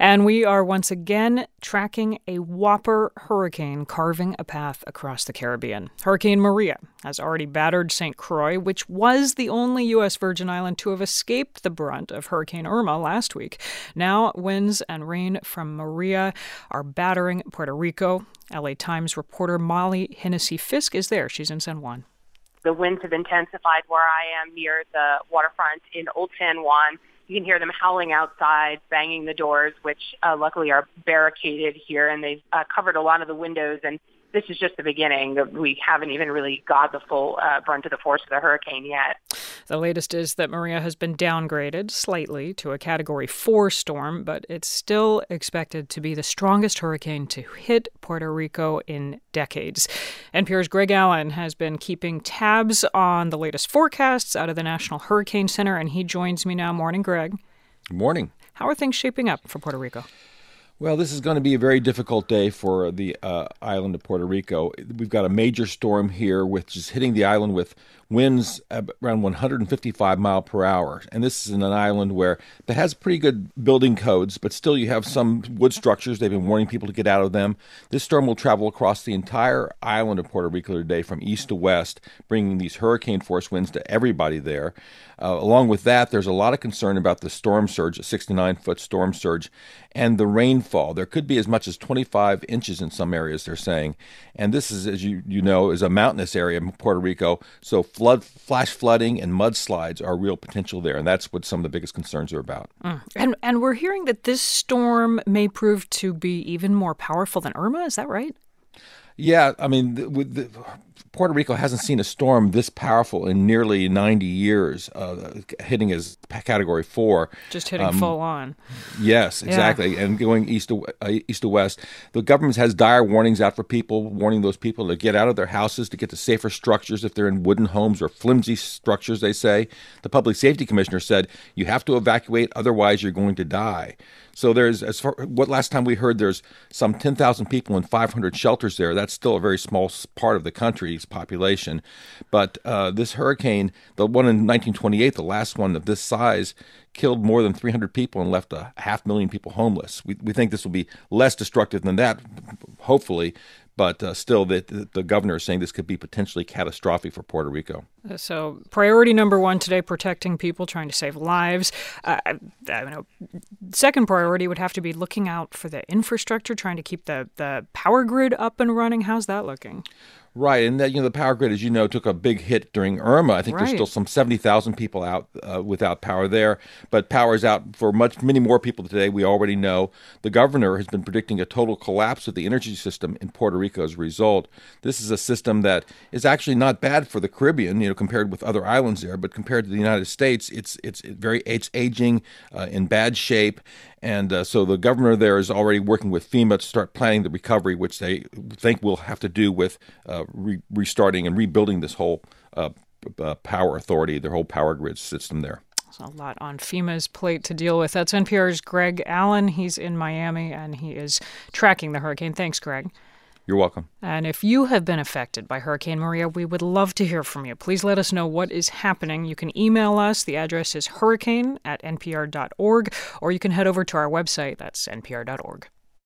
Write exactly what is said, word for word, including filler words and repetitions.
And we are once again tracking a whopper hurricane carving a path across the Caribbean. Hurricane Maria has already battered Saint Croix, which was the only U S Virgin Island to have escaped the brunt of Hurricane Irma last week. Now, winds and rain from Maria are battering Puerto Rico. L A Times reporter Molly Hennessy-Fisk is there. She's in San Juan. The winds have intensified where I am near the waterfront in Old San Juan. You can hear them howling outside, banging the doors, which uh, luckily are barricaded here, and they've uh, covered a lot of the windows. And this is just the beginning. We haven't even really got the full uh, brunt of the force of the hurricane yet. The latest is that Maria has been downgraded slightly to a Category four storm, but it's still expected to be the strongest hurricane to hit Puerto Rico in decades. N P R's Greg Allen has been keeping tabs on the latest forecasts out of the National Hurricane Center, and he joins me now. Morning, Greg. Good morning. How are things shaping up for Puerto Rico? Well, this is going to be a very difficult day for the uh, island of Puerto Rico. We've got a major storm here, which is hitting the island with winds around one hundred fifty-five miles per hour. And this is in an island where that has pretty good building codes, but still you have some wood structures. They've been warning people to get out of them. This storm will travel across the entire island of Puerto Rico today from east to west, bringing these hurricane-force winds to everybody there. Uh, along with that, there's a lot of concern about the storm surge, a sixty-nine foot storm surge, and the rainfall. There could be as much as twenty-five inches in some areas, they're saying. And this is, as you, you know, is a mountainous area in Puerto Rico, so flood, flash flooding and mudslides are real potential there, and that's what some of the biggest concerns are about. Mm. And, and we're hearing that this storm may prove to be even more powerful than Irma, is that right? Yeah, I mean, the, with the, Puerto Rico hasn't seen a storm this powerful in nearly ninety years, uh, hitting as Category four. Just hitting um, full on. Yes, exactly, yeah. And going east to uh, east to west. The government has dire warnings out for people, warning those people to get out of their houses, to get to safer structures if they're in wooden homes or flimsy structures, they say. The Public Safety Commissioner said, you have to evacuate, otherwise you're going to die. So there's, as far what last time we heard, there's some ten thousand people in five hundred shelters there. That's still a very small part of the country's population. But uh, this hurricane, the one in nineteen twenty-eight, the last one of this size, killed more than three hundred people and left a half million people homeless. We, we think this will be less destructive than that, hopefully. But uh, still, the, the, the governor is saying this could be potentially catastrophic for Puerto Rico. So priority number one today, protecting people, trying to save lives. Uh, I, I know, second priority would have to be looking out for the infrastructure, trying to keep the, the power grid up and running. How's that looking? Right, and that, you know, the power grid, as you know, took a big hit during Irma. I think right. There's still some seventy thousand people out uh, without power there, but power is out for much, many more people today. We already know. The governor has been predicting a total collapse of the energy system in Puerto Rico as a result. This is a system that is actually not bad for the Caribbean, you know, compared with other islands there, but compared to the United States, it's it's very it's aging, uh, in bad shape. And uh, so the governor there is already working with FEMA to start planning the recovery, which they think will have to do with uh, re- restarting and rebuilding this whole uh, uh, power authority, their whole power grid system there. There's a lot on FEMA's plate to deal with. That's N P R's Greg Allen. He's in Miami, and he is tracking the hurricane. Thanks, Greg. You're welcome. And if you have been affected by Hurricane Maria, we would love to hear from you. Please let us know what is happening. You can email us. The address is hurricane at n p r dot org, or you can head over to our website. That's n p r dot org.